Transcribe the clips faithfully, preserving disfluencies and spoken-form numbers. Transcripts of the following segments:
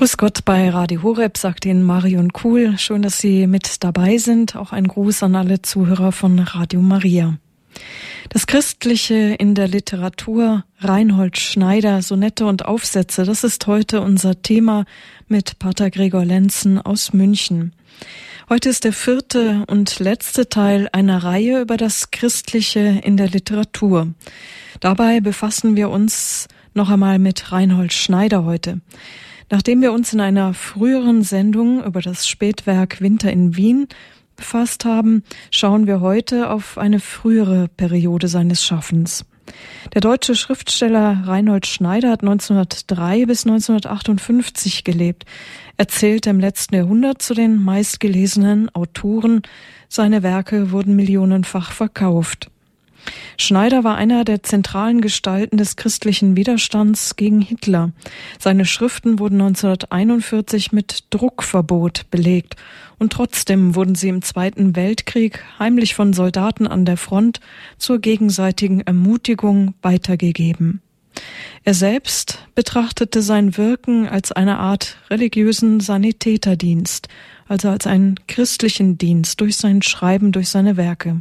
Grüß Gott bei Radio Horeb, sagt Ihnen Marion Kuhl. Schön, dass Sie mit dabei sind. Auch ein Gruß an alle Zuhörer von Radio Maria. Das Christliche in der Literatur, Reinhold Schneider, Sonette und Aufsätze, das ist heute unser Thema mit Pater Gregor Lenzen aus München. Heute ist der vierte und letzte Teil einer Reihe über das Christliche in der Literatur. Dabei befassen wir uns noch einmal mit Reinhold Schneider heute. Nachdem wir uns in einer früheren Sendung über das Spätwerk Winter in Wien befasst haben, schauen wir heute auf eine frühere Periode seines Schaffens. Der deutsche Schriftsteller Reinhold Schneider hat neunzehnhundertdrei bis neunzehnhundertachtundfünfzig gelebt. Er zählte im letzten Jahrhundert zu den meistgelesenen Autoren. Seine Werke wurden millionenfach verkauft. Schneider war einer der zentralen Gestalten des christlichen Widerstands gegen Hitler. Seine Schriften wurden neunzehnhunderteinundvierzig mit Druckverbot belegt und trotzdem wurden sie im Zweiten Weltkrieg heimlich von Soldaten an der Front zur gegenseitigen Ermutigung weitergegeben. Er selbst betrachtete sein Wirken als eine Art religiösen Sanitäterdienst, also als einen christlichen Dienst durch sein Schreiben, durch seine Werke.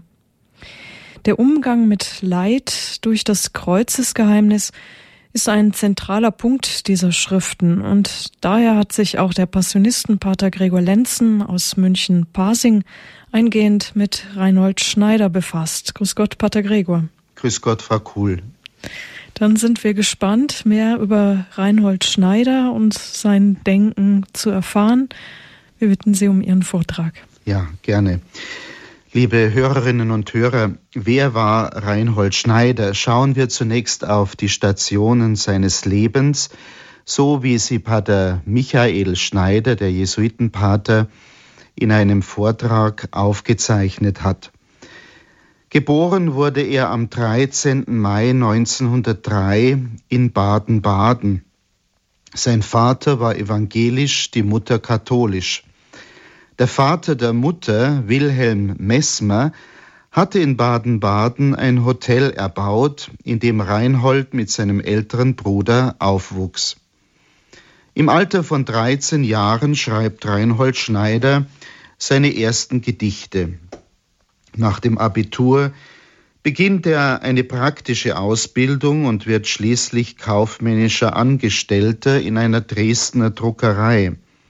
Der Umgang mit Leid durch das Kreuzesgeheimnis ist ein zentraler Punkt dieser Schriften und daher hat sich auch der Passionistenpater Gregor Lenzen aus München-Pasing eingehend mit Reinhold Schneider befasst. Grüß Gott, Pater Gregor. Grüß Gott, Frau Kuhl. Dann sind wir gespannt, mehr über Reinhold Schneider und sein Denken zu erfahren. Wir bitten Sie um Ihren Vortrag. Ja, gerne. Liebe Hörerinnen und Hörer, wer war Reinhold Schneider? Schauen wir zunächst auf die Stationen seines Lebens, so wie sie Pater Michael Schneider, der Jesuitenpater, in einem Vortrag aufgezeichnet hat. Geboren wurde er am dreizehnten Mai neunzehnhundertdrei in Baden-Baden. Sein Vater war evangelisch, die Mutter katholisch. Der Vater der Mutter, Wilhelm Messmer, hatte in Baden-Baden ein Hotel erbaut, in dem Reinhold mit seinem älteren Bruder aufwuchs. Im Alter von dreizehn Jahren schreibt Reinhold Schneider seine ersten Gedichte. Nach dem Abitur beginnt er eine praktische Ausbildung und wird schließlich kaufmännischer Angestellter in einer Dresdner Druckerei.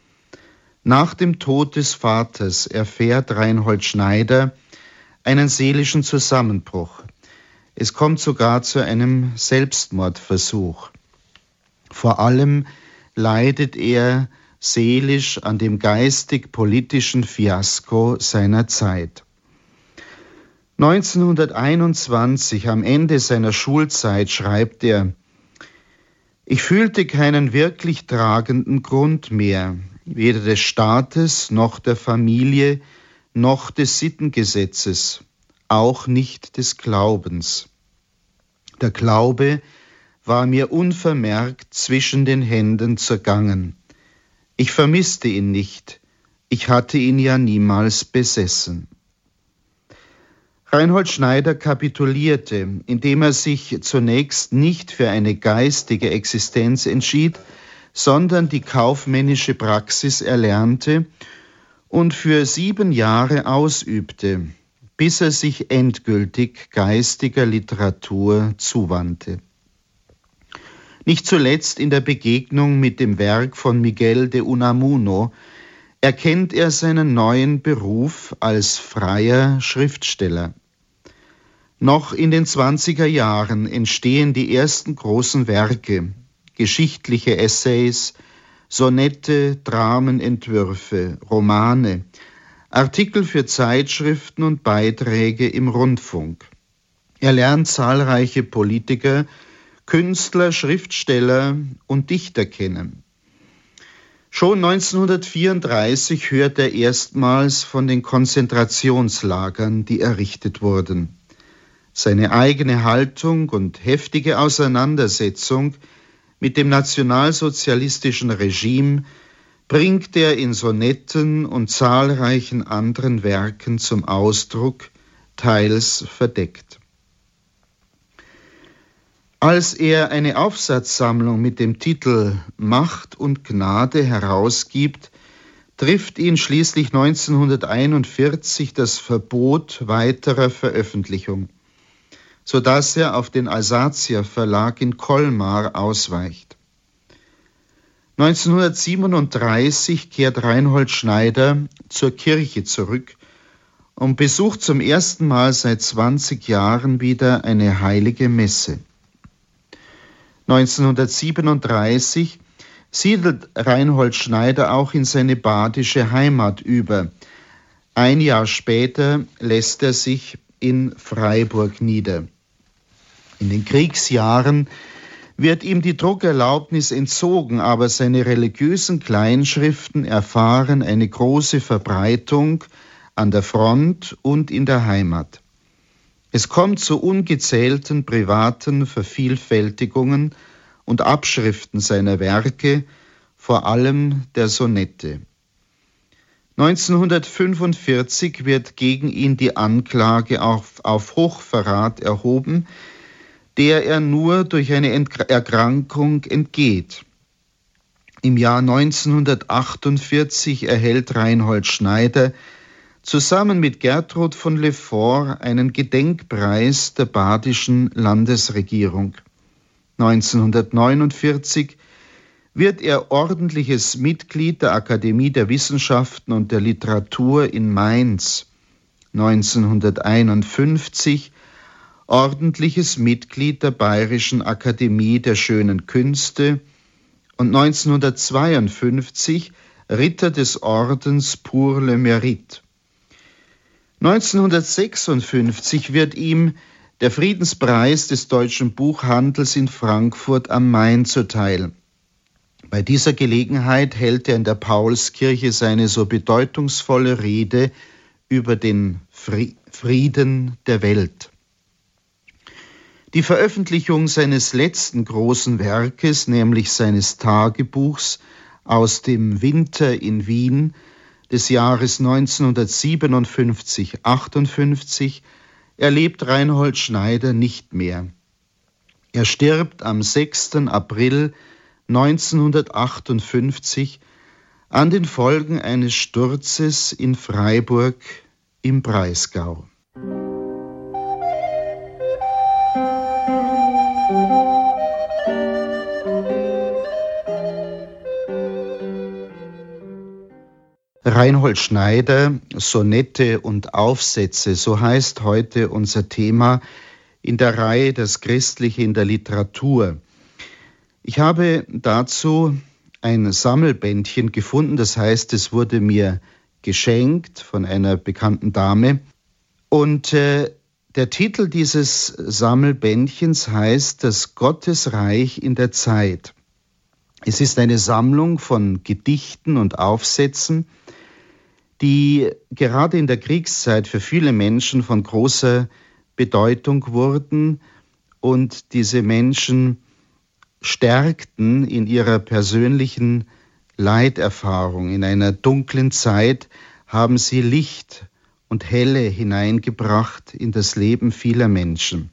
Nach dem Tod des Vaters erfährt Reinhold Schneider einen seelischen Zusammenbruch. Es kommt sogar zu einem Selbstmordversuch. Vor allem leidet er seelisch an dem geistig-politischen Fiasko seiner Zeit. neunzehnhunderteinundzwanzig, am Ende seiner Schulzeit, schreibt er: Ich fühlte keinen wirklich tragenden Grund mehr, weder des Staates noch der Familie noch des Sittengesetzes, auch nicht des Glaubens. Der Glaube war mir unvermerkt zwischen den Händen zergangen. Ich vermisste ihn nicht, ich hatte ihn ja niemals besessen. Reinhold Schneider kapitulierte, indem er sich zunächst nicht für eine geistige Existenz entschied, sondern die kaufmännische Praxis erlernte und für sieben Jahre ausübte, bis er sich endgültig geistiger Literatur zuwandte. Nicht zuletzt in der Begegnung mit dem Werk von Miguel de Unamuno erkennt er seinen neuen Beruf als freier Schriftsteller. Noch in den zwanziger Jahren entstehen die ersten großen Werke, geschichtliche Essays, Sonette, Dramenentwürfe, Romane, Artikel für Zeitschriften und Beiträge im Rundfunk. Er lernt zahlreiche Politiker, Künstler, Schriftsteller und Dichter kennen. Schon neunzehnhundertvierunddreißig hört er erstmals von den Konzentrationslagern, die errichtet wurden. Seine eigene Haltung und heftige Auseinandersetzung mit dem nationalsozialistischen Regime bringt er in Sonetten und zahlreichen anderen Werken zum Ausdruck, teils verdeckt. Als er eine Aufsatzsammlung mit dem Titel Macht und Gnade herausgibt, trifft ihn schließlich neunzehnhunderteinundvierzig das Verbot weiterer Veröffentlichung, sodass er auf den Alsatia Verlag in Colmar ausweicht. neunzehnhundertsiebenunddreißig kehrt Reinhold Schneider zur Kirche zurück und besucht zum ersten Mal seit zwanzig Jahren wieder eine heilige Messe. neunzehnhundertsiebenunddreißig siedelt Reinhold Schneider auch in seine badische Heimat über. Ein Jahr später lässt er sich in Freiburg nieder. In den Kriegsjahren wird ihm die Druckerlaubnis entzogen, aber seine religiösen Kleinschriften erfahren eine große Verbreitung an der Front und in der Heimat. Es kommt zu ungezählten privaten Vervielfältigungen und Abschriften seiner Werke, vor allem der Sonette. neunzehnhundertfünfundvierzig wird gegen ihn die Anklage auf, auf Hochverrat erhoben, der er nur durch eine Erkrankung entgeht. Im Jahr neunzehnhundertachtundvierzig erhält Reinhold Schneider zusammen mit Gertrud von Le Fort einen Gedenkpreis der badischen Landesregierung. neunzehnhundertneunundvierzig wird er ordentliches Mitglied der Akademie der Wissenschaften und der Literatur in Mainz. neunzehnhunderteinundfünfzig ordentliches Mitglied der Bayerischen Akademie der Schönen Künste und neunzehnhundertzweiundfünfzig Ritter des Ordens pour le Mérite. neunzehnhundertsechsundfünfzig wird ihm der Friedenspreis des deutschen Buchhandels in Frankfurt am Main zuteil. Bei dieser Gelegenheit hält er in der Paulskirche seine so bedeutungsvolle Rede über den Frieden der Welt. Die Veröffentlichung seines letzten großen Werkes, nämlich seines Tagebuchs aus dem Winter in Wien des Jahres neunzehnhundertsiebenundfünfzig achtundfünfzig, erlebt Reinhold Schneider nicht mehr. Er stirbt am sechsten April neunzehnhundertachtundfünfzig an den Folgen eines Sturzes in Freiburg im Breisgau. Reinhold Schneider, Sonette und Aufsätze, so heißt heute unser Thema in der Reihe Das Christliche in der Literatur. Ich habe dazu ein Sammelbändchen gefunden, das heißt, es wurde mir geschenkt von einer bekannten Dame. Und äh, der Titel dieses Sammelbändchens heißt Das Gottesreich in der Zeit. Es ist eine Sammlung von Gedichten und Aufsätzen, die gerade in der Kriegszeit für viele Menschen von großer Bedeutung wurden und diese Menschen stärkten in ihrer persönlichen Leiterfahrung. In einer dunklen Zeit haben sie Licht und Helle hineingebracht in das Leben vieler Menschen.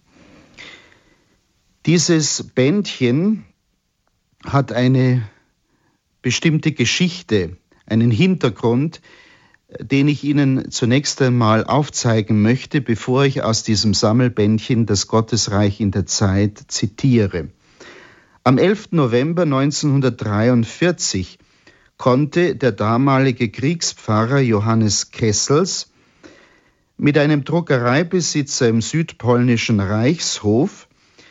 Dieses Bändchen hat eine bestimmte Geschichte, einen Hintergrund, den ich Ihnen zunächst einmal aufzeigen möchte, bevor ich aus diesem Sammelbändchen Das Gottesreich in der Zeit zitiere. Am elften November neunzehnhundertdreiundvierzig konnte der damalige Kriegspfarrer Johannes Kessels mit einem Druckereibesitzer im südpolnischen Reichshof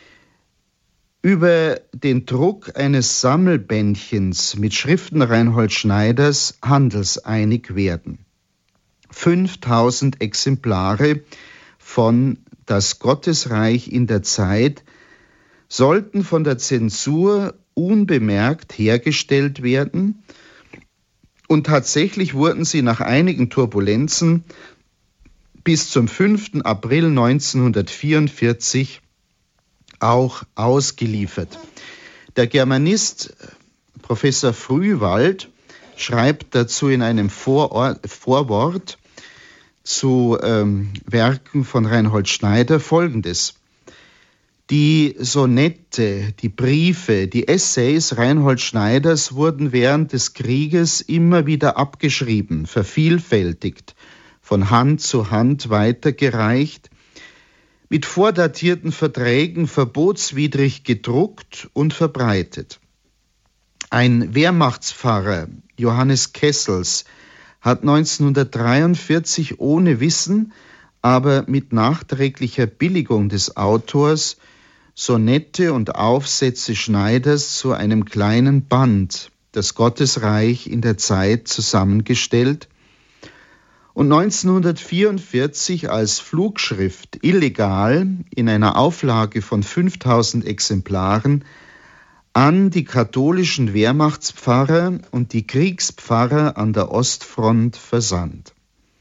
über den Druck eines Sammelbändchens mit Schriften Reinhold Schneiders handelseinig werden. fünftausend Exemplare von Das Gottesreich in der Zeit sollten von der Zensur unbemerkt hergestellt werden und tatsächlich wurden sie nach einigen Turbulenzen bis zum fünften April neunzehnhundertvierundvierzig auch ausgeliefert. Der Germanist Professor Frühwald schreibt dazu in einem Vorort, Vorwort zu ähm, Werken von Reinhold Schneider Folgendes. Die Sonette, die Briefe, die Essays Reinhold Schneiders wurden während des Krieges immer wieder abgeschrieben, vervielfältigt, von Hand zu Hand weitergereicht, mit vordatierten Verträgen verbotswidrig gedruckt und verbreitet. Ein Wehrmachtspfarrer, Johannes Kessels, hat neunzehnhundertdreiundvierzig ohne Wissen, aber mit nachträglicher Billigung des Autors Sonette und Aufsätze Schneiders zu einem kleinen Band, das Gottesreich in der Zeit, zusammengestellt und neunzehnhundertvierundvierzig als Flugschrift illegal in einer Auflage von fünftausend Exemplaren an die katholischen Wehrmachtspfarrer und die Kriegspfarrer an der Ostfront versandt.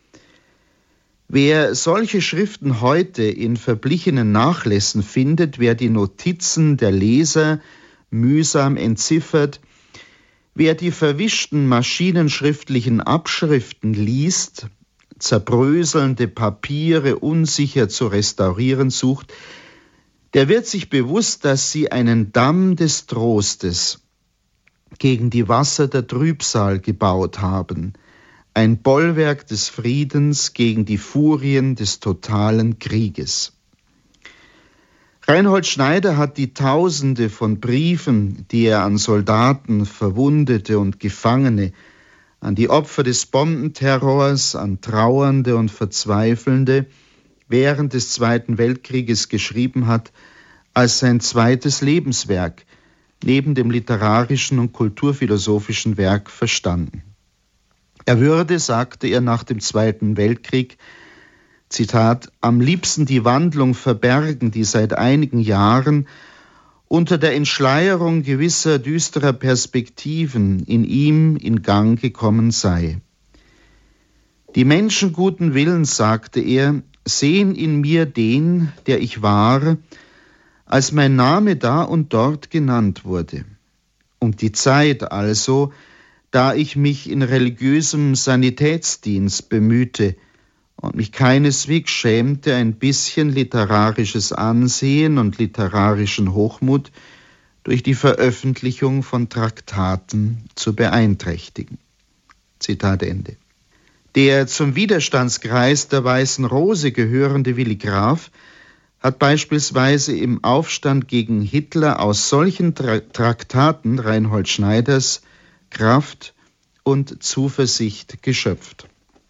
Wer solche Schriften heute in verblichenen Nachlässen findet, wer die Notizen der Leser mühsam entziffert, wer die verwischten maschinenschriftlichen Abschriften liest, zerbröselnde Papiere unsicher zu restaurieren sucht, der wird sich bewusst, dass sie einen Damm des Trostes gegen die Wasser der Trübsal gebaut haben, ein Bollwerk des Friedens gegen die Furien des totalen Krieges. Reinhold Schneider hat die Tausende von Briefen, die er an Soldaten, Verwundete und Gefangene, an die Opfer des Bombenterrors, an Trauernde und Verzweifelnde während des Zweiten Weltkrieges geschrieben hat, als sein zweites Lebenswerk neben dem literarischen und kulturphilosophischen Werk verstanden. Er würde, sagte er nach dem Zweiten Weltkrieg, Zitat, am liebsten die Wandlung verbergen, die seit einigen Jahren unter der Entschleierung gewisser düsterer Perspektiven in ihm in Gang gekommen sei. Die Menschen guten Willens, sagte er, sehen in mir den, der ich war, als mein Name da und dort genannt wurde. Und die Zeit also, da ich mich in religiösem Sanitätsdienst bemühte und mich keineswegs schämte, ein bisschen literarisches Ansehen und literarischen Hochmut durch die Veröffentlichung von Traktaten zu beeinträchtigen. Zitat Ende. Der zum Widerstandskreis der Weißen Rose gehörende Willi Graf hat beispielsweise im Aufstand gegen Hitler aus solchen Tra- Traktaten Reinhold Schneiders Kraft und Zuversicht geschöpft.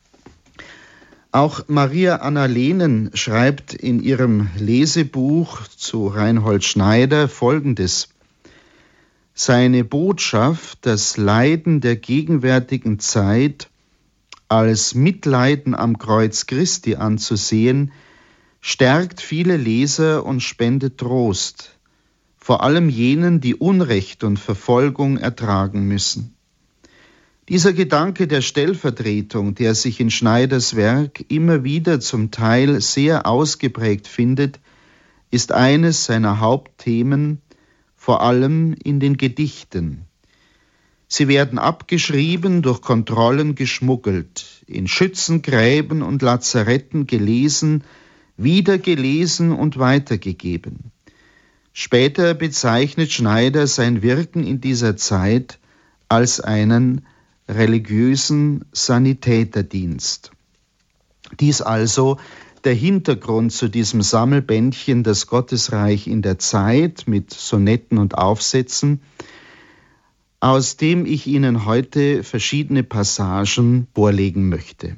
Auch Maria Anna Lehnen schreibt in ihrem Lesebuch zu Reinhold Schneider Folgendes: Seine Botschaft, das Leiden der gegenwärtigen Zeit als Mitleiden am Kreuz Christi anzusehen, stärkt viele Leser und spendet Trost, vor allem jenen, die Unrecht und Verfolgung ertragen müssen. Dieser Gedanke der Stellvertretung, der sich in Schneiders Werk immer wieder zum Teil sehr ausgeprägt findet, ist eines seiner Hauptthemen, vor allem in den Gedichten. Sie werden abgeschrieben, durch Kontrollen geschmuggelt, in Schützengräben und Lazaretten gelesen, wieder gelesen und weitergegeben. Später bezeichnet Schneider sein Wirken in dieser Zeit als einen religiösen Sanitäterdienst. Dies also der Hintergrund zu diesem Sammelbändchen Das Gottesreich in der Zeit mit Sonetten und Aufsätzen, aus dem ich Ihnen heute verschiedene Passagen vorlegen möchte.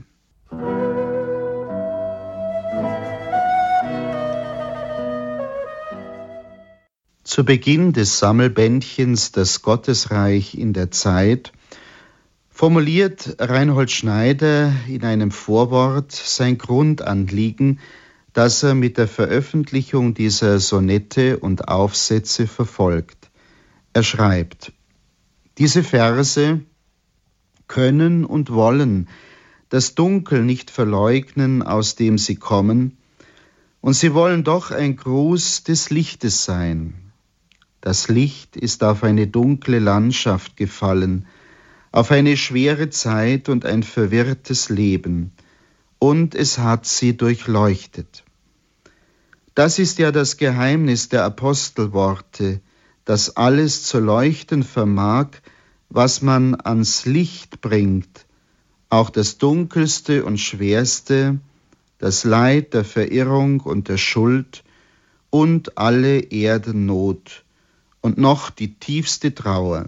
Zu Beginn des Sammelbändchens Das Gottesreich in der Zeit formuliert Reinhold Schneider in einem Vorwort sein Grundanliegen, das er mit der Veröffentlichung dieser Sonette und Aufsätze verfolgt. Er schreibt: Diese Verse können und wollen das Dunkel nicht verleugnen, aus dem sie kommen, und sie wollen doch ein Gruß des Lichtes sein. Das Licht ist auf eine dunkle Landschaft gefallen, auf eine schwere Zeit und ein verwirrtes Leben, und es hat sie durchleuchtet. Das ist ja das Geheimnis der Apostelworte, dass alles zu leuchten vermag, was man ans Licht bringt, auch das Dunkelste und Schwerste, das Leid der Verirrung und der Schuld und alle Erdennot und noch die tiefste Trauer.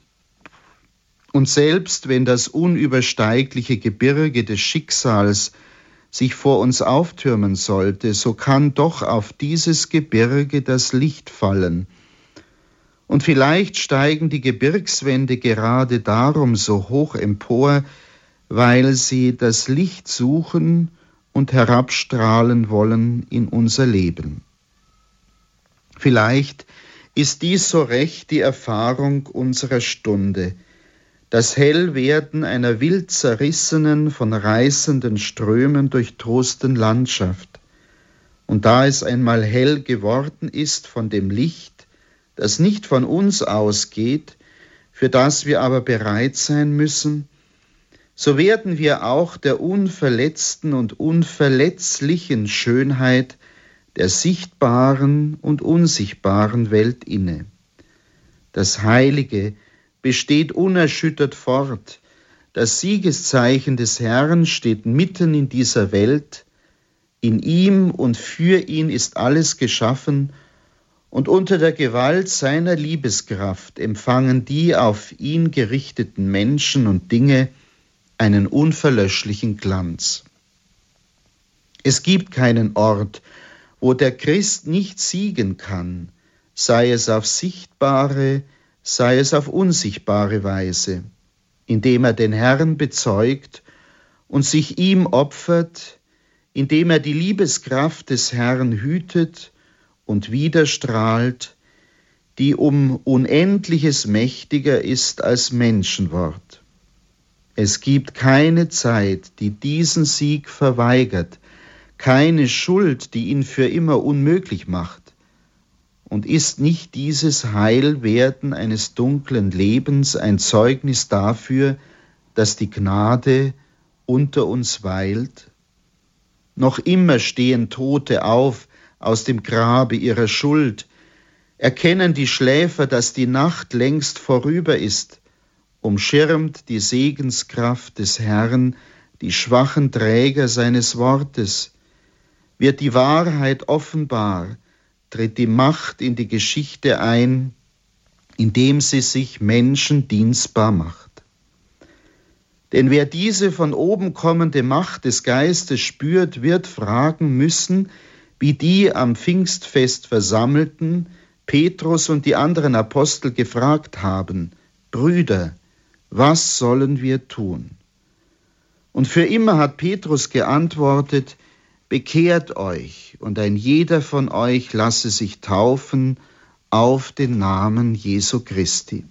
Und selbst wenn das unübersteigliche Gebirge des Schicksals sich vor uns auftürmen sollte, so kann doch auf dieses Gebirge das Licht fallen. Und vielleicht steigen die Gebirgswände gerade darum so hoch empor, weil sie das Licht suchen und herabstrahlen wollen in unser Leben. Vielleicht ist dies so recht die Erfahrung unserer Stunde, das Hellwerden einer wild zerrissenen, von reißenden Strömen durchtosten Landschaft. Und da es einmal hell geworden ist von dem Licht, das nicht von uns ausgeht, für das wir aber bereit sein müssen, so werden wir auch der unverletzten und unverletzlichen Schönheit der sichtbaren und unsichtbaren Welt inne. Das Heilige besteht unerschüttert fort. Das Siegeszeichen des Herrn steht mitten in dieser Welt. In ihm und für ihn ist alles geschaffen, und unter der Gewalt seiner Liebeskraft empfangen die auf ihn gerichteten Menschen und Dinge einen unverlöschlichen Glanz. Es gibt keinen Ort, wo der Christ nicht siegen kann, sei es auf sichtbare, sei es auf unsichtbare Weise, indem er den Herrn bezeugt und sich ihm opfert, indem er die Liebeskraft des Herrn hütet und widerstrahlt, die um Unendliches mächtiger ist als Menschenwort. Es gibt keine Zeit, die diesen Sieg verweigert, keine Schuld, die ihn für immer unmöglich macht. Und ist nicht dieses Heilwerden eines dunklen Lebens ein Zeugnis dafür, dass die Gnade unter uns weilt? Noch immer stehen Tote auf aus dem Grabe ihrer Schuld, erkennen die Schläfer, dass die Nacht längst vorüber ist, umschirmt die Segenskraft des Herrn die schwachen Träger seines Wortes, wird die Wahrheit offenbar, tritt die Macht in die Geschichte ein, indem sie sich Menschen dienstbar macht. Denn wer diese von oben kommende Macht des Geistes spürt, wird fragen müssen, wie die am Pfingstfest Versammelten Petrus und die anderen Apostel gefragt haben: Brüder, was sollen wir tun? Und für immer hat Petrus geantwortet: Bekehrt euch, und ein jeder von euch lasse sich taufen auf den Namen Jesu Christi.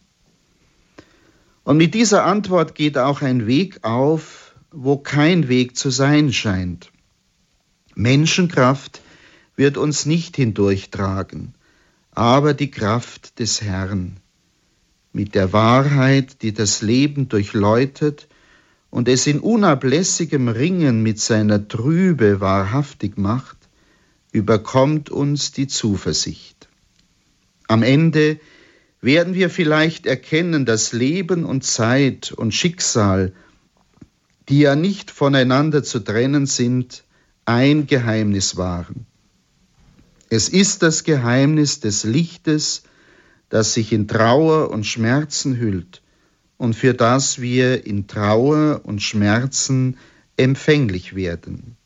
Und mit dieser Antwort geht auch ein Weg auf, wo kein Weg zu sein scheint. Menschenkraft wird uns nicht hindurchtragen, aber die Kraft des Herrn. Mit der Wahrheit, die das Leben durchläutet und es in unablässigem Ringen mit seiner Trübe wahrhaftig macht, überkommt uns die Zuversicht. Am Ende werden wir vielleicht erkennen, dass Leben und Zeit und Schicksal, die ja nicht voneinander zu trennen sind, ein Geheimnis waren. Es ist das Geheimnis des Lichtes, das sich in Trauer und Schmerzen hüllt und für das wir in Trauer und Schmerzen empfänglich werden.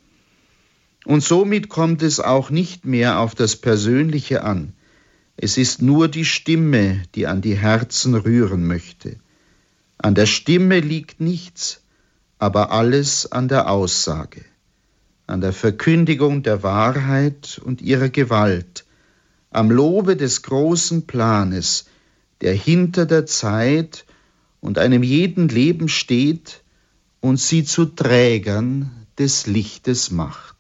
Und somit kommt es auch nicht mehr auf das Persönliche an. Es ist nur die Stimme, die an die Herzen rühren möchte. An der Stimme liegt nichts, aber alles an der Aussage, an der Verkündigung der Wahrheit und ihrer Gewalt, am Lobe des großen Planes, der hinter der Zeit und einem jeden Leben steht und sie zu Trägern des Lichtes macht.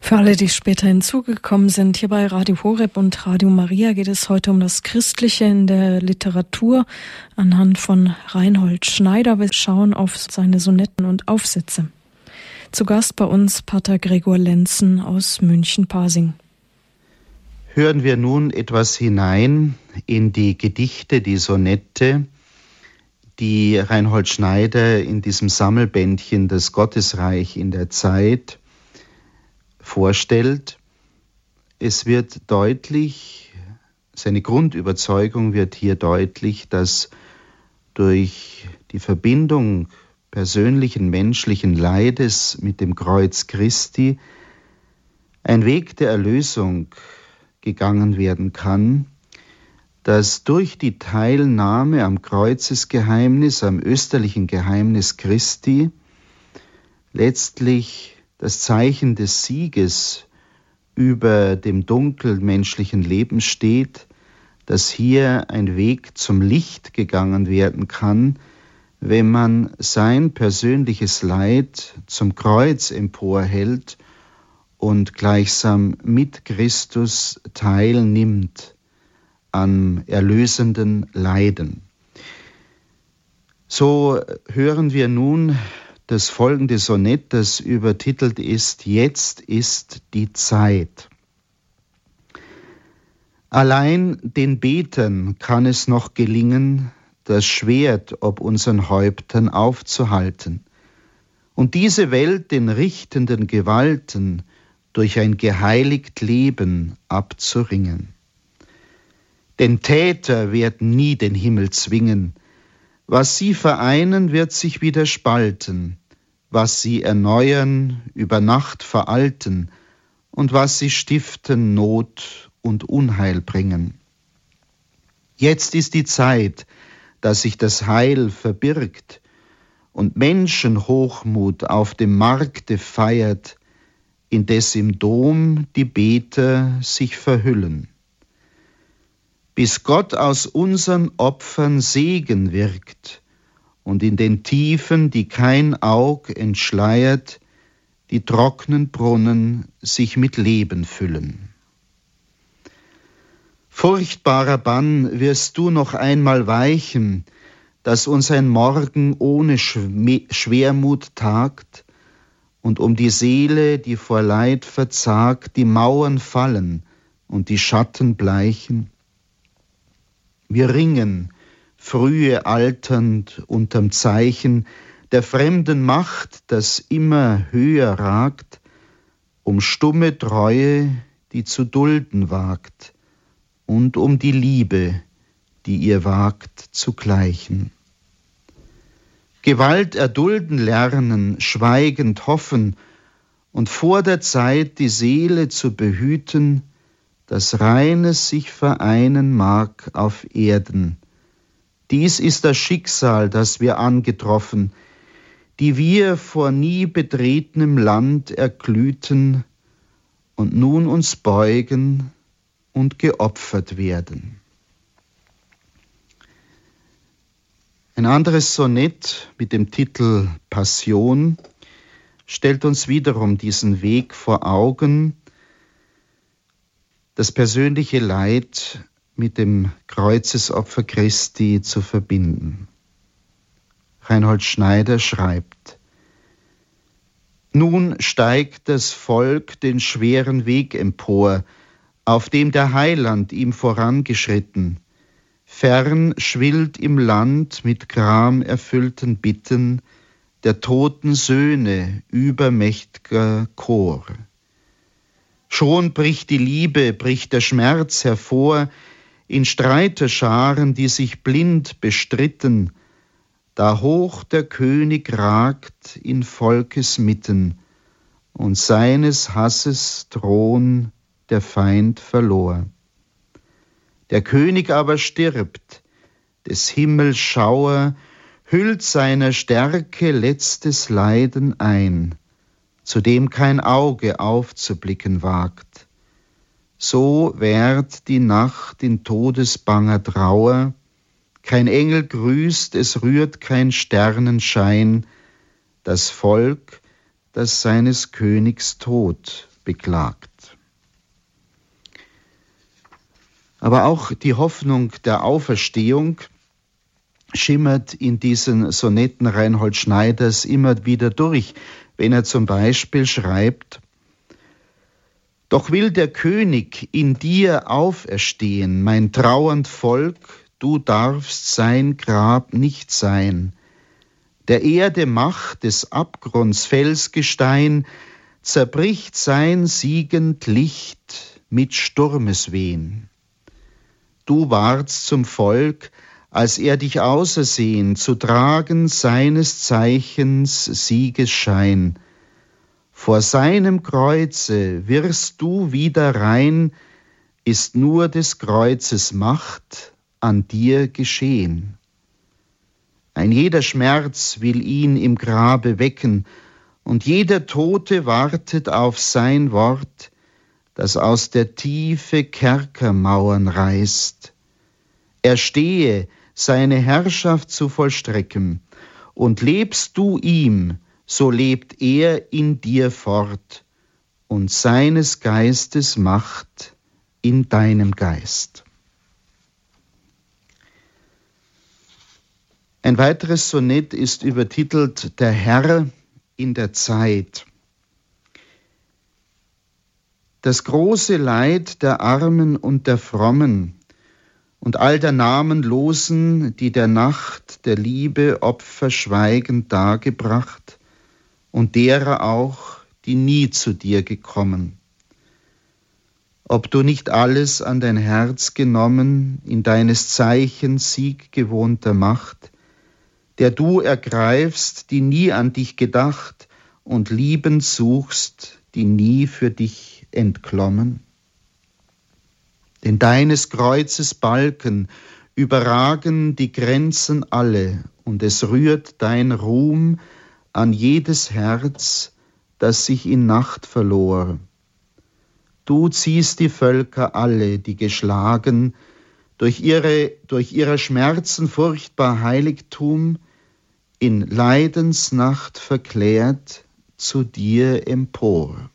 Für alle, die später hinzugekommen sind, hier bei Radio Horeb und Radio Maria geht es heute um das Christliche in der Literatur anhand von Reinhold Schneider. Wir schauen auf seine Sonetten und Aufsätze. Zu Gast bei uns Pater Gregor Lenzen aus München-Pasing. Hören wir nun etwas hinein in die Gedichte, die Sonette, die Reinhold Schneider in diesem Sammelbändchen Das Gottesreich in der Zeit vorstellt. Es wird deutlich, seine Grundüberzeugung wird hier deutlich, dass durch die Verbindung persönlichen menschlichen Leides mit dem Kreuz Christi ein Weg der Erlösung gegangen werden kann, dass durch die Teilnahme am Kreuzesgeheimnis, am österlichen Geheimnis Christi, letztlich das Zeichen des Sieges über dem Dunkel menschlichen Lebens steht, dass hier ein Weg zum Licht gegangen werden kann, wenn man sein persönliches Leid zum Kreuz emporhält und gleichsam mit Christus teilnimmt am erlösenden Leiden. So hören wir nun das folgende Sonett, das übertitelt ist Jetzt ist die Zeit. Allein den Betern kann es noch gelingen, das Schwert ob unseren Häuptern aufzuhalten und diese Welt den richtenden Gewalten durch ein geheiligt Leben abzuringen. Denn Täter werden nie den Himmel zwingen, was sie vereinen, wird sich wieder spalten, was sie erneuern, über Nacht veralten, und was sie stiften, Not und Unheil bringen. Jetzt ist die Zeit, dass sich das Heil verbirgt und Menschenhochmut auf dem Markte feiert, indes im Dom die Beter sich verhüllen. Bis Gott aus unseren Opfern Segen wirkt und in den Tiefen, die kein Aug entschleiert, die trockenen Brunnen sich mit Leben füllen. Furchtbarer Bann wirst du noch einmal weichen, dass uns ein Morgen ohne Schwermut tagt und um die Seele, die vor Leid verzagt, die Mauern fallen und die Schatten bleichen. Wir ringen, frühe alternd unterm Zeichen der fremden Macht, das immer höher ragt, um stumme Treue, die zu dulden wagt, und um die Liebe, die ihr wagt zu gleichen. Gewalt erdulden lernen, schweigend hoffen und vor der Zeit die Seele zu behüten, dass Reines sich vereinen mag auf Erden. Dies ist das Schicksal, das wir angetroffen, die wir vor nie betretenem Land erglühten und nun uns beugen und geopfert werden. Ein anderes Sonett mit dem Titel Passion stellt uns wiederum diesen Weg vor Augen, das persönliche Leid mit dem Kreuzesopfer Christi zu verbinden. Reinhold Schneider schreibt: Nun steigt das Volk den schweren Weg empor, auf dem der Heiland ihm vorangeschritten. Fern schwillt im Land mit Gram erfüllten Bitten der toten Söhne übermächt'ger Chor. Schon bricht die Liebe, bricht der Schmerz hervor in Streiterscharen, die sich blind bestritten, da hoch der König ragt in Volkes Mitten und seines Hasses Thron der Feind verlor. Der König aber stirbt, des Himmels Schauer hüllt seiner Stärke letztes Leiden ein, zu dem kein Auge aufzublicken wagt. So währt die Nacht in todesbanger Trauer, kein Engel grüßt, es rührt kein Sternenschein, das Volk, das seines Königs Tod beklagt. Aber auch die Hoffnung der Auferstehung schimmert in diesen Sonetten Reinhold Schneiders immer wieder durch, wenn er zum Beispiel schreibt: Doch will der König in dir auferstehen, mein trauernd Volk, du darfst sein Grab nicht sein. Der Erde Macht des Abgrunds Felsgestein zerbricht sein siegend Licht mit Sturmeswehen. Du wardst zum Volk, als er dich ausersehen, zu tragen seines Zeichens Siegesschein. Vor seinem Kreuze wirst du wieder rein, ist nur des Kreuzes Macht an dir geschehen. Ein jeder Schmerz will ihn im Grabe wecken, und jeder Tote wartet auf sein Wort, das aus der Tiefe Kerkermauern reißt. Er stehe, seine Herrschaft zu vollstrecken, und lebst du ihm, so lebt er in dir fort, und seines Geistes Macht in deinem Geist. Ein weiteres Sonett ist übertitelt Der Herr in der Zeit. Das große Leid der Armen und der Frommen und all der Namenlosen, die der Nacht der Liebe Opfer schweigend dargebracht, und derer auch, die nie zu dir gekommen. Ob du nicht alles an dein Herz genommen, in deines Zeichens sieggewohnter Macht, der du ergreifst, die nie an dich gedacht, und liebend suchst, die nie für dich entklommen? Denn deines Kreuzes Balken überragen die Grenzen alle, und es rührt dein Ruhm an jedes Herz, das sich in Nacht verlor. Du ziehst die Völker alle, die geschlagen, durch ihre, durch ihrer Schmerzen furchtbar Heiligtum, in Leidensnacht verklärt, zu dir empor.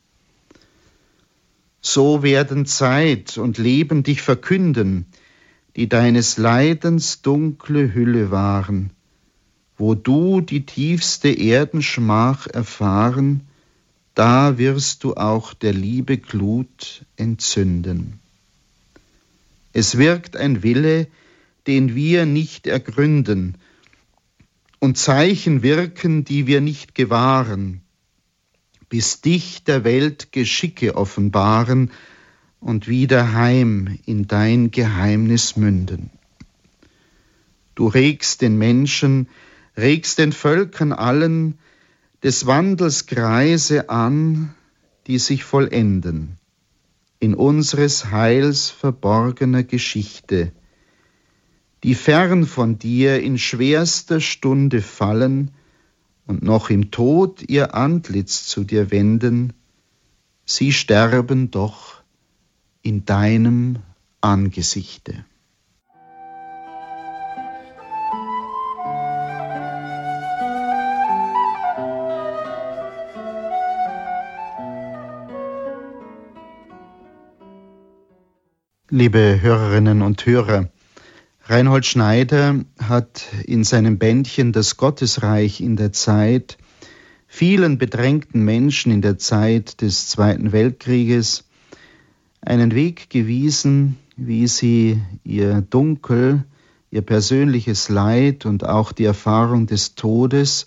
So werden Zeit und Leben dich verkünden, die deines Leidens dunkle Hülle waren, wo du die tiefste Erdenschmach erfahren, da wirst du auch der Liebe Glut entzünden. Es wirkt ein Wille, den wir nicht ergründen, und Zeichen wirken, die wir nicht gewahren, bis dich der Welt Geschicke offenbaren und wieder heim in dein Geheimnis münden. Du regst den Menschen, regst den Völkern allen des Wandels Kreise an, die sich vollenden, in unseres Heils verborgener Geschichte, die fern von dir in schwerster Stunde fallen und noch im Tod ihr Antlitz zu dir wenden, sie sterben doch in deinem Angesichte. Liebe Hörerinnen und Hörer, Reinhold Schneider hat in seinem Bändchen Das Gottesreich in der Zeit vielen bedrängten Menschen in der Zeit des Zweiten Weltkrieges einen Weg gewiesen, wie sie ihr Dunkel, ihr persönliches Leid und auch die Erfahrung des Todes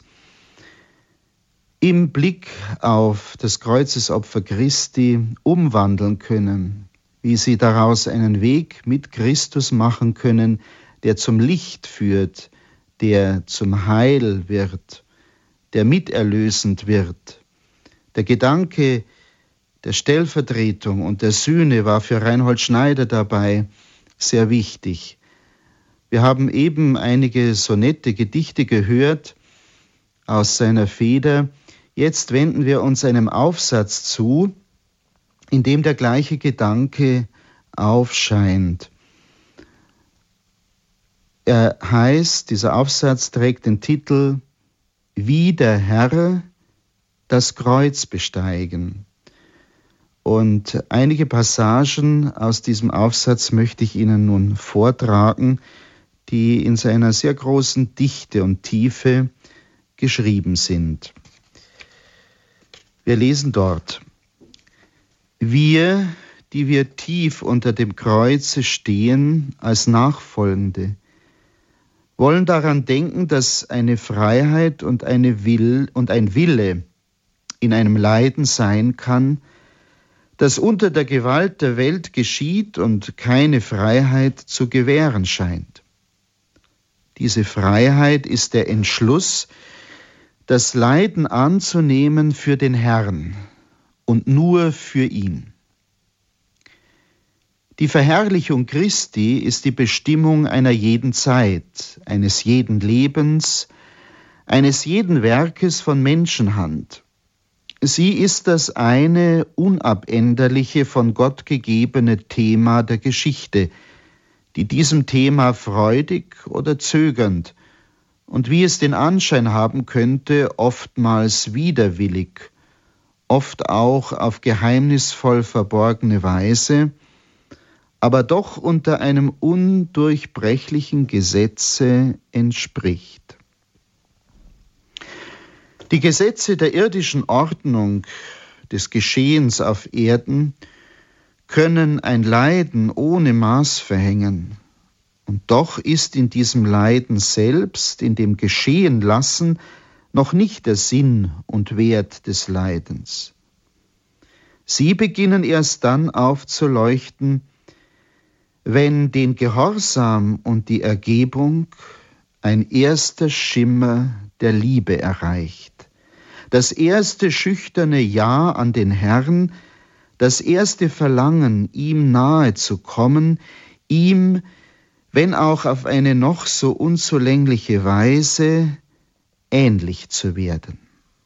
im Blick auf das Kreuzesopfer Christi umwandeln können, wie sie daraus einen Weg mit Christus machen können, der zum Licht führt, der zum Heil wird, der miterlösend wird. Der Gedanke der Stellvertretung und der Sühne war für Reinhold Schneider dabei sehr wichtig. Wir haben eben einige Sonette, Gedichte gehört aus seiner Feder. Jetzt wenden wir uns einem Aufsatz zu, in dem der gleiche Gedanke aufscheint. Er heißt, dieser Aufsatz trägt den Titel Wie der Herr das Kreuz besteigen. Und einige Passagen aus diesem Aufsatz möchte ich Ihnen nun vortragen, die in seiner sehr großen Dichte und Tiefe geschrieben sind. Wir lesen dort: Wir, die wir tief unter dem Kreuze stehen als Nachfolgende, wollen daran denken, dass eine Freiheit und, eine Will und ein Wille in einem Leiden sein kann, das unter der Gewalt der Welt geschieht und keine Freiheit zu gewähren scheint. Diese Freiheit ist der Entschluss, das Leiden anzunehmen für den Herrn und nur für ihn. Die Verherrlichung Christi ist die Bestimmung einer jeden Zeit, eines jeden Lebens, eines jeden Werkes von Menschenhand. Sie ist das eine unabänderliche, von Gott gegebene Thema der Geschichte, die diesem Thema freudig oder zögernd und wie es den Anschein haben könnte, oftmals widerwillig, oft auch auf geheimnisvoll verborgene Weise, aber doch unter einem undurchbrechlichen Gesetze entspricht. Die Gesetze der irdischen Ordnung des Geschehens auf Erden können ein Leiden ohne Maß verhängen. Und doch ist in diesem Leiden selbst, in dem Geschehenlassen, noch nicht der Sinn und Wert des Leidens. Sie beginnen erst dann aufzuleuchten, wenn den Gehorsam und die Ergebung ein erster Schimmer der Liebe erreicht. Das erste schüchterne Ja an den Herrn, das erste Verlangen, ihm nahe zu kommen, ihm, wenn auch auf eine noch so unzulängliche Weise, ähnlich zu werden.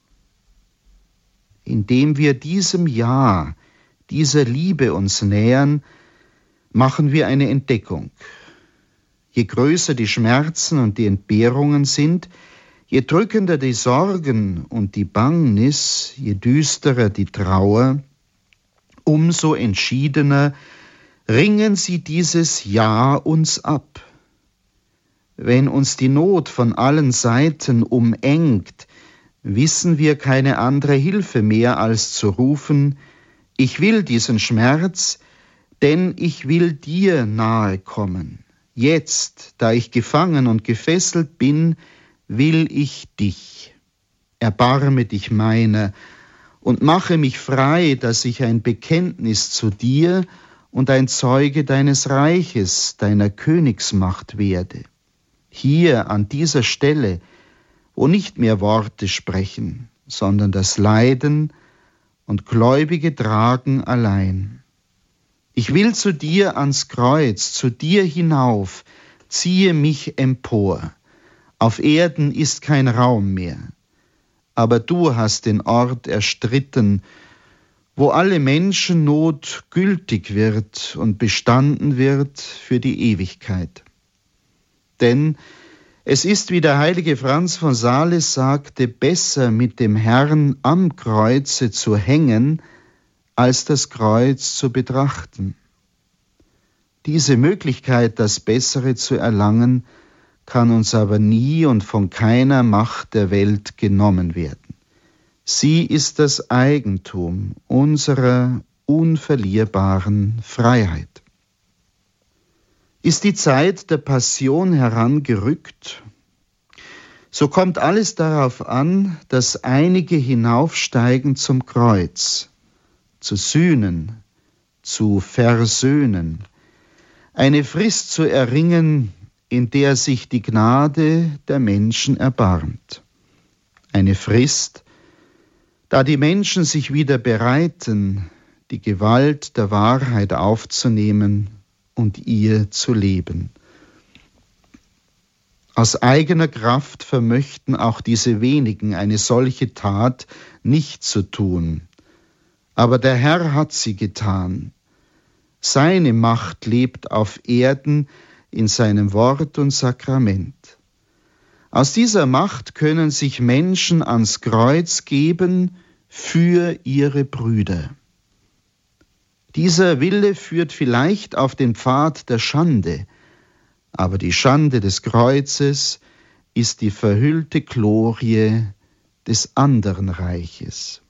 Indem wir diesem Ja, dieser Liebe uns nähern, machen wir eine Entdeckung. Je größer die Schmerzen und die Entbehrungen sind, je drückender die Sorgen und die Bangnis, je düsterer die Trauer, umso entschiedener ringen sie dieses Ja uns ab. Wenn uns die Not von allen Seiten umengt, wissen wir keine andere Hilfe mehr, als zu rufen: Ich will diesen Schmerz, denn ich will dir nahe kommen. Jetzt, da ich gefangen und gefesselt bin, will ich dich. Erbarme dich meiner und mache mich frei, dass ich ein Bekenntnis zu dir und ein Zeuge deines Reiches, deiner Königsmacht werde. Hier an dieser Stelle, wo nicht mehr Worte sprechen, sondern das Leiden und gläubige Tragen allein. Ich will zu dir ans Kreuz, zu dir hinauf, ziehe mich empor. Auf Erden ist kein Raum mehr, aber du hast den Ort erstritten, wo alle Menschennot gültig wird und bestanden wird für die Ewigkeit. Denn es ist, wie der heilige Franz von Sales sagte, besser mit dem Herrn am Kreuze zu hängen, als das Kreuz zu betrachten. Diese Möglichkeit, das Bessere zu erlangen, kann uns aber nie und von keiner Macht der Welt genommen werden. Sie ist das Eigentum unserer unverlierbaren Freiheit. Ist die Zeit der Passion herangerückt, so kommt alles darauf an, dass einige hinaufsteigen zum Kreuz, zu sühnen, zu versöhnen, eine Frist zu erringen, in der sich die Gnade der Menschen erbarmt. Eine Frist, da die Menschen sich wieder bereiten, die Gewalt der Wahrheit aufzunehmen und ihr zu leben. Aus eigener Kraft vermöchten auch diese wenigen eine solche Tat nicht zu tun. Aber der Herr hat sie getan. Seine Macht lebt auf Erden in seinem Wort und Sakrament. Aus dieser Macht können sich Menschen ans Kreuz geben für ihre Brüder. Dieser Wille führt vielleicht auf den Pfad der Schande, aber die Schande des Kreuzes ist die verhüllte Glorie des anderen Reiches.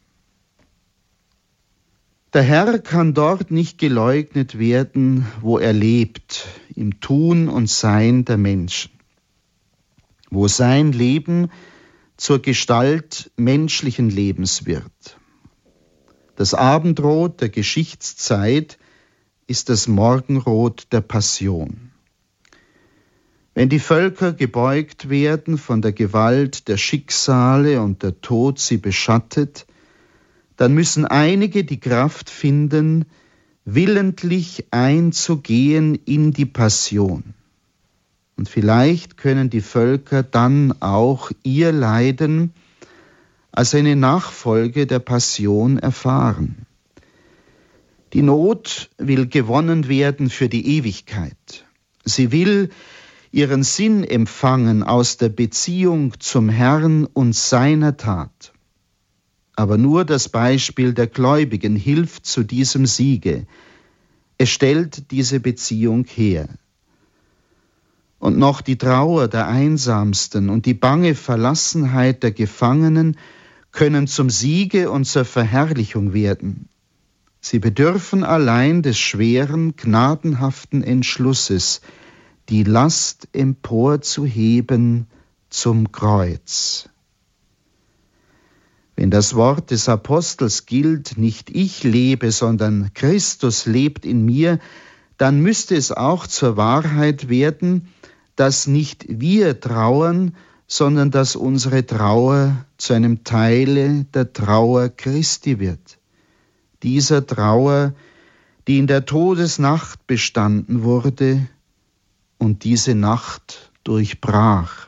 Der Herr kann dort nicht geleugnet werden, wo er lebt, im Tun und Sein der Menschen, wo sein Leben zur Gestalt menschlichen Lebens wird. Das Abendrot der Geschichtszeit ist das Morgenrot der Passion. Wenn die Völker gebeugt werden von der Gewalt der Schicksale und der Tod sie beschattet, dann müssen einige die Kraft finden, willentlich einzugehen in die Passion. Und vielleicht können die Völker dann auch ihr Leiden als eine Nachfolge der Passion erfahren. Die Not will gewonnen werden für die Ewigkeit. Sie will ihren Sinn empfangen aus der Beziehung zum Herrn und seiner Tat. Aber nur das Beispiel der Gläubigen hilft zu diesem Siege. Es stellt diese Beziehung her. Und noch die Trauer der Einsamsten und die bange Verlassenheit der Gefangenen können zum Siege und zur Verherrlichung werden. Sie bedürfen allein des schweren, gnadenhaften Entschlusses, die Last emporzuheben zum Kreuz. Wenn das Wort des Apostels gilt, nicht ich lebe, sondern Christus lebt in mir, dann müsste es auch zur Wahrheit werden, dass nicht wir trauern, sondern dass unsere Trauer zu einem Teile der Trauer Christi wird. Dieser Trauer, die in der Todesnacht bestanden wurde und diese Nacht durchbrach.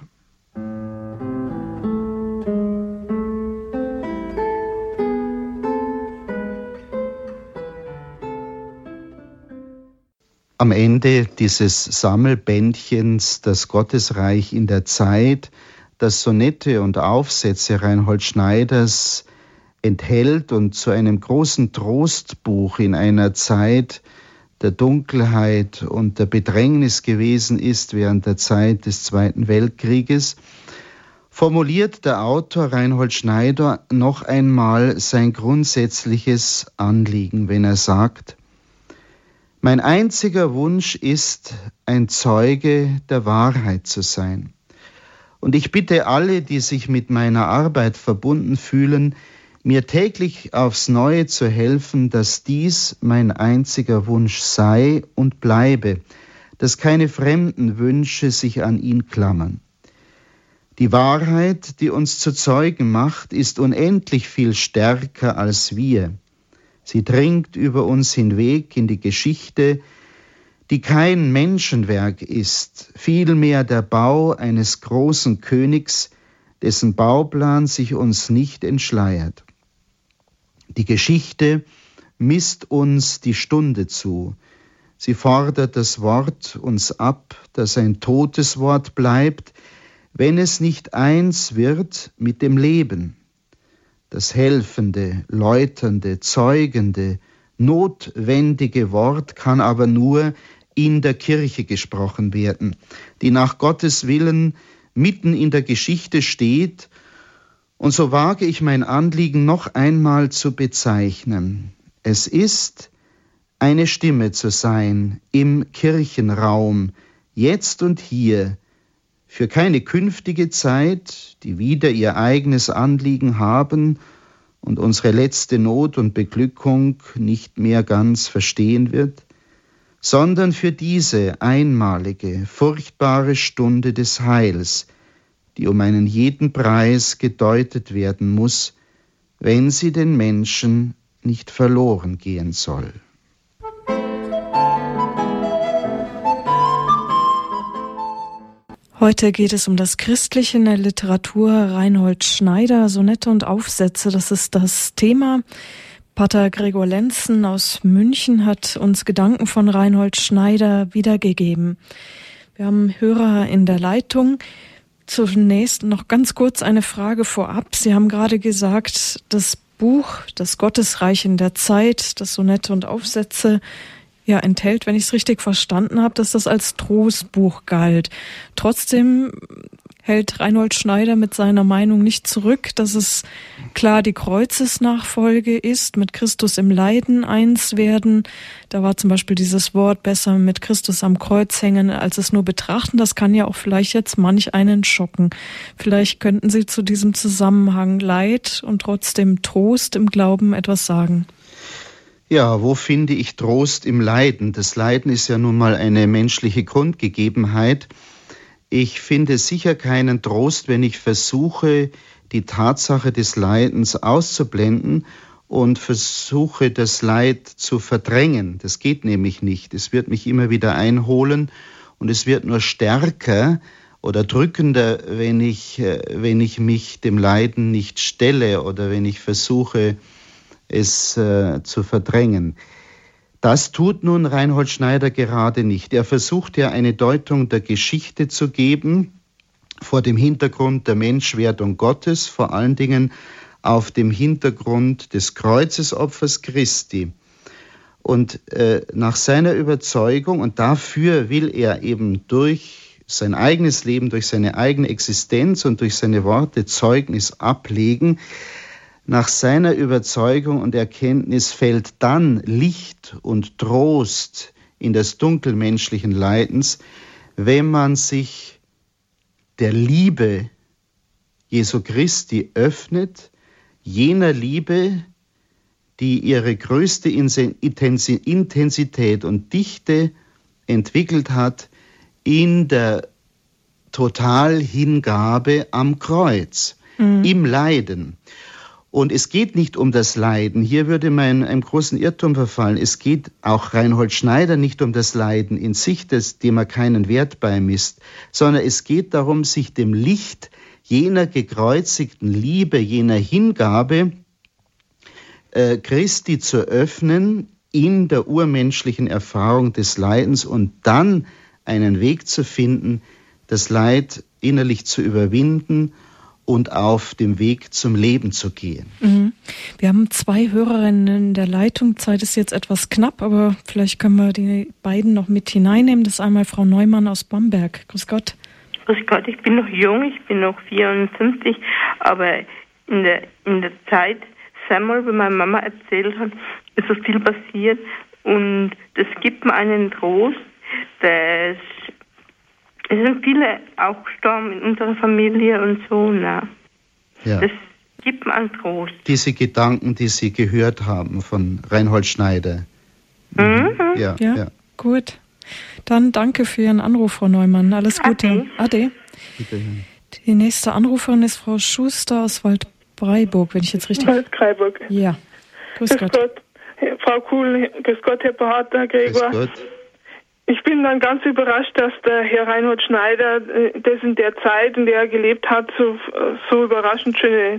Am Ende dieses Sammelbändchens, das Gottesreich in der Zeit, das Sonette und Aufsätze Reinhold Schneiders enthält und zu einem großen Trostbuch in einer Zeit der Dunkelheit und der Bedrängnis gewesen ist während der Zeit des Zweiten Weltkrieges, formuliert der Autor Reinhold Schneider noch einmal sein grundsätzliches Anliegen, wenn er sagt: Mein einziger Wunsch ist, ein Zeuge der Wahrheit zu sein. Und ich bitte alle, die sich mit meiner Arbeit verbunden fühlen, mir täglich aufs Neue zu helfen, dass dies mein einziger Wunsch sei und bleibe, dass keine fremden Wünsche sich an ihn klammern. Die Wahrheit, die uns zu Zeugen macht, ist unendlich viel stärker als wir. Sie dringt über uns hinweg in die Geschichte, die kein Menschenwerk ist, vielmehr der Bau eines großen Königs, dessen Bauplan sich uns nicht entschleiert. Die Geschichte misst uns die Stunde zu. Sie fordert das Wort uns ab, das ein totes Wort bleibt, wenn es nicht eins wird mit dem Leben. Das helfende, läuternde, zeugende, notwendige Wort kann aber nur in der Kirche gesprochen werden, die nach Gottes Willen mitten in der Geschichte steht. Und so wage ich mein Anliegen noch einmal zu bezeichnen. Es ist, eine Stimme zu sein im Kirchenraum, jetzt und hier, für keine künftige Zeit, die wieder ihr eigenes Anliegen haben und unsere letzte Not und Beglückung nicht mehr ganz verstehen wird, sondern für diese einmalige, furchtbare Stunde des Heils, die um einen jeden Preis gedeutet werden muss, wenn sie den Menschen nicht verloren gehen soll. Heute geht es um das Christliche in der Literatur. Reinhold Schneider, Sonette und Aufsätze, das ist das Thema. Pater Gregor Lenzen aus München hat uns Gedanken von Reinhold Schneider wiedergegeben. Wir haben Hörer in der Leitung. Zunächst noch ganz kurz eine Frage vorab. Sie haben gerade gesagt, das Buch, das Gottesreich in der Zeit, das Sonette und Aufsätze ja enthält, wenn ich es richtig verstanden habe, dass das als Trostbuch galt. Trotzdem hält Reinhold Schneider mit seiner Meinung nicht zurück, dass es klar die Kreuzesnachfolge ist, mit Christus im Leiden eins werden. Da war zum Beispiel dieses Wort, besser mit Christus am Kreuz hängen, als es nur betrachten. Das kann ja auch vielleicht jetzt manch einen schocken. Vielleicht könnten Sie zu diesem Zusammenhang Leid und trotzdem Trost im Glauben etwas sagen. Ja, wo finde ich Trost im Leiden? Das Leiden ist ja nun mal eine menschliche Grundgegebenheit. Ich finde sicher keinen Trost, wenn ich versuche, die Tatsache des Leidens auszublenden und versuche, das Leid zu verdrängen. Das geht nämlich nicht. Es wird mich immer wieder einholen und es wird nur stärker oder drückender, wenn ich, wenn ich mich dem Leiden nicht stelle oder wenn ich versuche, es äh, zu verdrängen. Das tut nun Reinhold Schneider gerade nicht. Er versucht ja eine Deutung der Geschichte zu geben, vor dem Hintergrund der Menschwerdung Gottes, vor allen Dingen auf dem Hintergrund des Kreuzesopfers Christi. Und äh, nach seiner Überzeugung, und dafür will er eben durch sein eigenes Leben, durch seine eigene Existenz und durch seine Worte Zeugnis ablegen, nach seiner Überzeugung und Erkenntnis fällt dann Licht und Trost in das Dunkel menschlichen Leidens, wenn man sich der Liebe Jesu Christi öffnet, jener Liebe, die ihre größte Intensität und Dichte entwickelt hat in der Totalhingabe am Kreuz, mhm. im Leiden. Und es geht nicht um das Leiden. Hier würde man einem großen Irrtum verfallen. Es geht auch Reinhold Schneider nicht um das Leiden in sich, das, dem er keinen Wert beimisst, sondern es geht darum, sich dem Licht jener gekreuzigten Liebe, jener Hingabe äh, Christi zu öffnen in der urmenschlichen Erfahrung des Leidens und dann einen Weg zu finden, das Leid innerlich zu überwinden und auf dem Weg zum Leben zu gehen. Mhm. Wir haben zwei Hörerinnen in der Leitung. Zeit ist jetzt etwas knapp, aber vielleicht können wir die beiden noch mit hineinnehmen. Das ist einmal Frau Neumann aus Bamberg. Grüß Gott. Grüß Gott, ich bin noch jung, ich bin noch vierundfünfzig, aber in der, in der Zeit, Samuel, wie meine Mama erzählt hat, ist so viel passiert und das gibt mir einen Trost, dass es sind viele auch gestorben in unserer Familie und so, na. Ja. Das gibt mir einen Trost. Diese Gedanken, die Sie gehört haben von Reinhold Schneider. Mhm. Mhm. Ja, ja, ja, gut. Dann danke für Ihren Anruf, Frau Neumann. Alles Gute. Ade. Ade. Die nächste Anruferin ist Frau Schuster aus Waldbreiburg, wenn ich jetzt richtig... Waldbreiburg. Ja. Grüß, Grüß Gott. Gott. Frau Kuhl, grüß Gott, Herr Pater, Herr Gregor. Grüß Gott. Ich bin dann ganz überrascht, dass der Herr Reinhold Schneider das in der Zeit, in der er gelebt hat, so, so überraschend schöne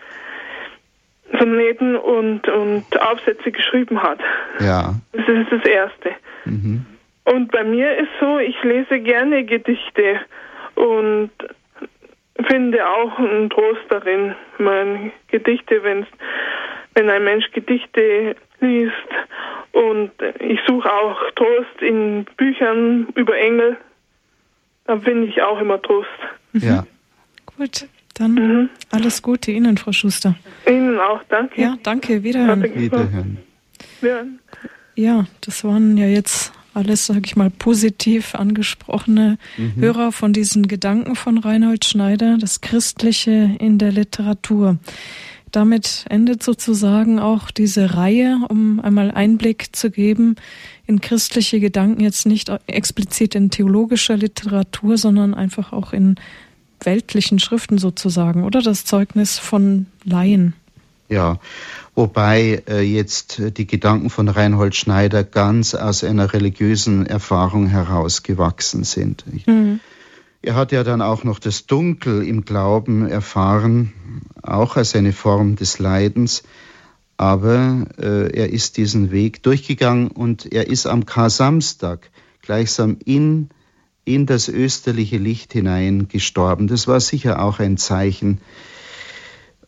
Sonnetten und, und Aufsätze geschrieben hat. Ja. Das ist das Erste. Mhm. Und bei mir ist so, ich lese gerne Gedichte und finde auch einen Trost darin. Meine Gedichte, wenn's, wenn ein Mensch Gedichte liest, und ich suche auch Trost in Büchern über Engel, da finde ich auch immer Trost. Ja. Gut, dann Mhm. alles Gute Ihnen, Frau Schuster. Ihnen auch, danke. Ja, danke, wiederhören. Wiederhören. Ja. Ja, das waren ja jetzt alles, sage ich mal, positiv angesprochene Mhm. Hörer von diesen Gedanken von Reinhold Schneider, das Christliche in der Literatur. Damit endet sozusagen auch diese Reihe, um einmal Einblick zu geben in christliche Gedanken, jetzt nicht explizit in theologischer Literatur, sondern einfach auch in weltlichen Schriften sozusagen, oder das Zeugnis von Laien. Ja, wobei äh, jetzt die Gedanken von Reinhold Schneider ganz aus einer religiösen Erfahrung herausgewachsen sind. Mhm. Er hat ja dann auch noch das Dunkel im Glauben erfahren, auch als eine Form des Leidens, aber äh, er ist diesen Weg durchgegangen und er ist am Kar-Samstag gleichsam in, in das österliche Licht hinein gestorben. Das war sicher auch ein Zeichen.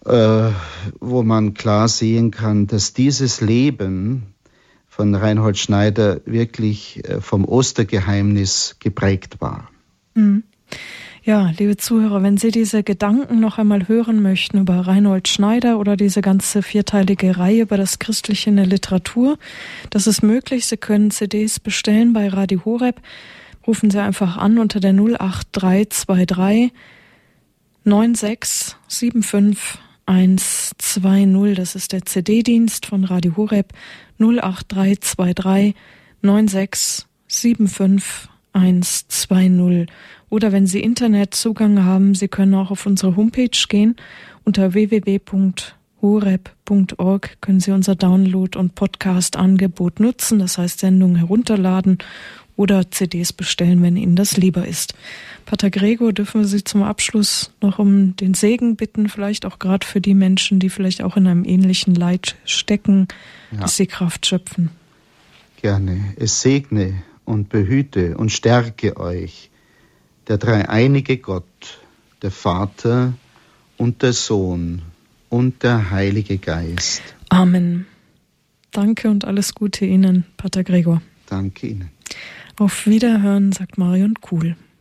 äh, wo man klar sehen kann, dass dieses Leben von Reinhold Schneider wirklich äh, vom Ostergeheimnis geprägt war. Mhm. Ja, liebe Zuhörer, wenn Sie diese Gedanken noch einmal hören möchten über Reinhold Schneider oder diese ganze vierteilige Reihe über das Christliche in der Literatur, das ist möglich. Sie können C Ds bestellen bei Radio Horeb. Rufen Sie einfach an unter der null acht drei zwei drei neun sechs sieben fünf eins zwei null. Das ist der C D-Dienst von Radio Horeb. null acht drei zwei drei neun sechs sieben fünf eins zwei null. Oder wenn Sie Internetzugang haben, Sie können auch auf unsere Homepage gehen. Unter w w w punkt horeb punkt org können Sie unser Download- und Podcast-Angebot nutzen, das heißt Sendungen herunterladen oder C Ds bestellen, wenn Ihnen das lieber ist. Pater Gregor, dürfen wir Sie zum Abschluss noch um den Segen bitten, vielleicht auch gerade für die Menschen, die vielleicht auch in einem ähnlichen Leid stecken, ja. dass sie Kraft schöpfen. Gerne. Es segne und behüte und stärke euch der dreieinige Gott, der Vater und der Sohn und der Heilige Geist. Amen. Danke und alles Gute Ihnen, Pater Gregor. Danke Ihnen. Auf Wiederhören, sagt Marion Kuhl.